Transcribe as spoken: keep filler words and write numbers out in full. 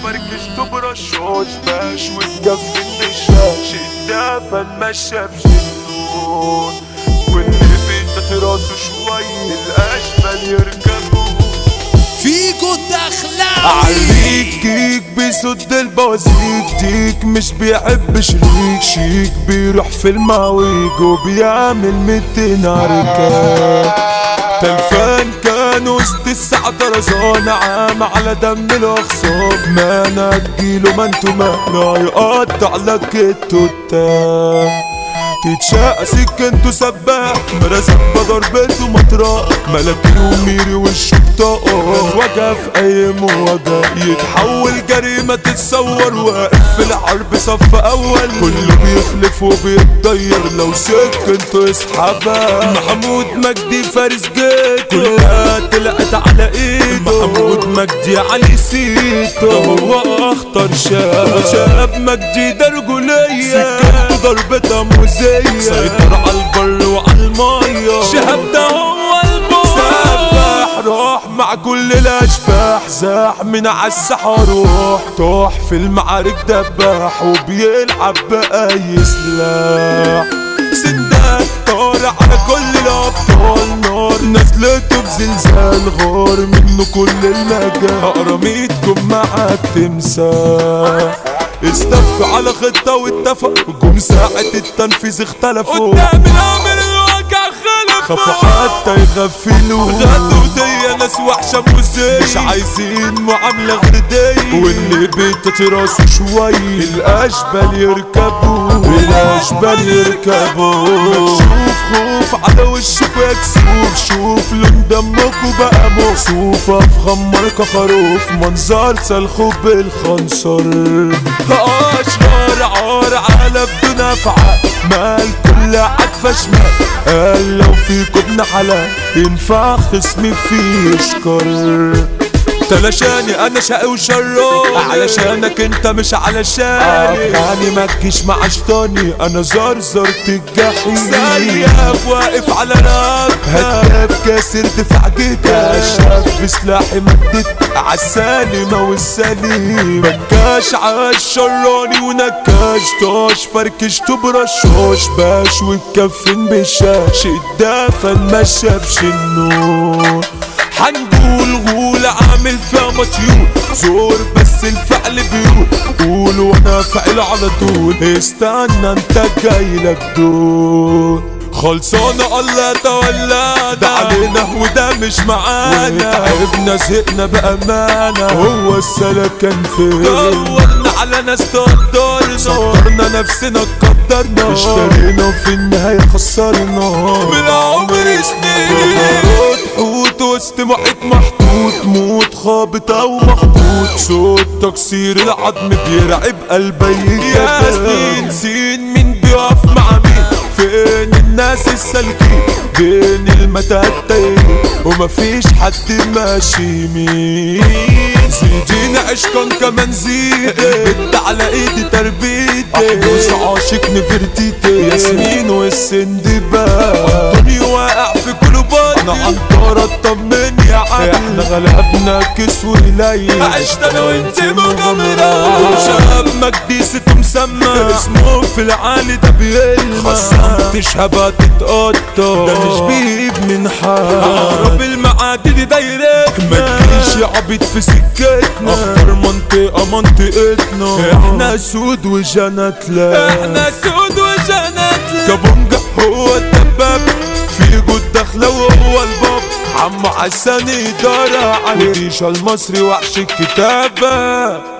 فركشته برشاش باش واتجفن بالشاش الدافى المشى في جنون والنبي تتراسه شوي الاشبال يركبوا فيكو دخلاوي عليك كيك بيسد البوازيك ديك مش بيحب شريك شيك بيروح في المواويج وبيعمل ميتين عركات تلفان كان وسط الساعة طرزان عام على دم الاخصاب ما نجيله ما انتو ما يقطع لك التوتان تتشاقى سكنتو سباح مرزق ضربته مطرق ملكي وميري والشطاء وجه في اي مواجهة يتحول جريمة تتصور واقف في الحرب صف اول كله بيخلف وبيتضير لو سكنتو يسحبها محمود مجدي فارس جيت كلها طلعت على ايده محمود مجدي علي سيتو هو اخطر شاب شاب مجدي ده رجولية سكنتو ضربتها موزية سيطر على البر وعلى المية شهاب ده هو البر سفاح راح مع كل الاشباح زاح من عالساحة روح طاح في المعارك دباح وبيلعب بأي سلاح سداد طار على كل الابطال نار نزلته بزلزال غار منه كل المجال هقرميتكم معاك تمساح استفتوا على خطة واتفقوا جم ساعة التنفيذ اختلفوا قدام الامر الواقع خلفوا خافوا حتى يغفلوا غدوا دي ناس وحشة موزية مش عايزين معاملة غير دي واللي بيتتراسوا شوي الاشبال يركبوا الاشبال يركبوا شوف خوف على وشك ويكسوف شوف لون دمكوا بقى مكسوف افخم ماركة خروف منظر سلخوا بالخنصر اشرار عار على بدون افعال مال كل عطفة شمال قال لو فيكوا ابن حلال ينفع خصمي فيه يشكر تلاشاني انا شقي وشراني علشانك انت مش علشاني افغاني ما تجيش مع شطاني انا زرزرت الجحيم سياف واقف على رقبتك هداف كاسر دفاع جدا شاف بسلاحي مدت عالسالمة والسليم بكاش عالشراني ونكاش طاش فركشته برشاش باش واتكفن بالشاش الدافى المشى بشنون حنقول غول عامل فيها مطيور زور بس الفعل بيقول قول وانا فعل على طول استنى انت جايلك دول خلصانة الله تولى ده علينا وده مش معانا تعبنا زهقنا بأمانة هو السلكان فين دورنا على ناس تقدرنا صدرنا نفسنا قدرنا اشترينا وفي النهاية خسرنا بالعمر سنين حوت وسط محيط محطوط موت خابط او محطوط صوت تكسير العظم بيرعب قلبي يا سنين سين مين بيقف مع مين فين الناس السالكين بين المتاتين ومفيش حد ماشي يمين زيدين عشقا كمان زيدي بنت على ايدي تربيتي احدوس عاشق نفرتيتي ياسمين والسندباد انطوني واقع في قلوباتي انا عنطرة اطمن يا عم احنا غلبنا كس وليل عشت انا وانت مغامرة شاب مجدي ست مسمى اسمه في العالي ده بيلمع خصمتش هبقى تتقطع ده مش بيب من حال اقرب المعادي دايرتنا ما تجيش يا عبيط في سكتنا اختار منطقة منطقتنا احنا سود وجنتلا احنا سود وجنتلا كابونجا هو الدباب في جود داخله وهو الباب عمو حسن إدارة على الريشة المصري وحش الكتابة.